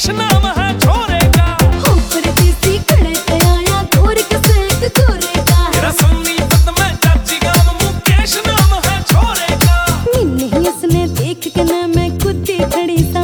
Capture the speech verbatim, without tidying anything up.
मुकेश नाम है छोरे का। हो परदेसी खड़े पे आया घोर के सेक छोरे का। तेरा सोनीपत में चाची गांव मुकेश नाम है छोरे का। नहीं उसने देख के ना मैं खुद ही खड़ी सा